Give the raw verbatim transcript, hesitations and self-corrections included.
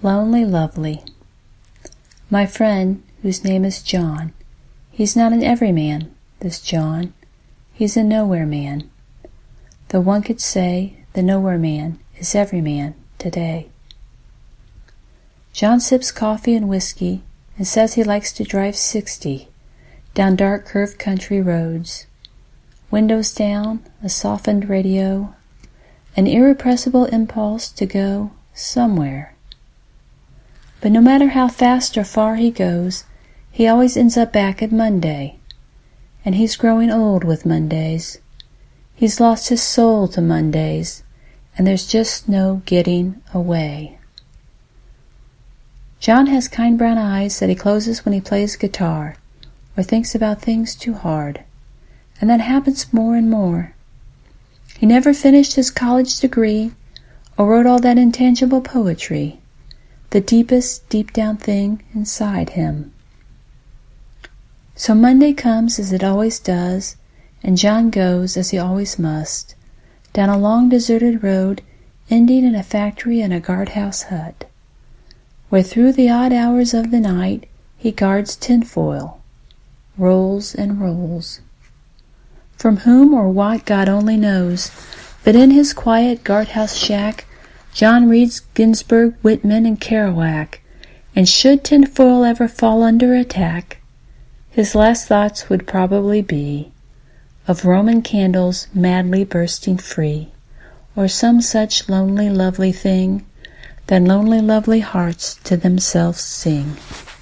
Lonely Lovely. My friend, whose name is John, he's not an everyman, this John, he's a nowhere man. Though one could say the nowhere man is every man today. John sips coffee and whiskey and says he likes to drive sixty down dark curved country roads. Windows down, a softened radio, an irrepressible impulse to go somewhere. But no matter how fast or far he goes, he always ends up back at Monday. And he's growing old with Mondays. He's lost his soul to Mondays, and there's just no getting away. John has kind brown eyes that he closes when he plays guitar or thinks about things too hard, and that happens more and more. He never finished his college degree or wrote all that intangible poetry, the deepest deep down thing inside him. So Monday comes as it always does, and John goes as he always must, down a long deserted road ending in a factory and a guardhouse hut, where through the odd hours of the night he guards tinfoil, rolls and rolls. From whom or what God only knows, but in his quiet guardhouse shack John reads Ginsberg, Whitman, and Kerouac, and should tinfoil ever fall under attack, his last thoughts would probably be of Roman candles madly bursting free, or some such lonely, lovely thing that lonely, lovely hearts to themselves sing.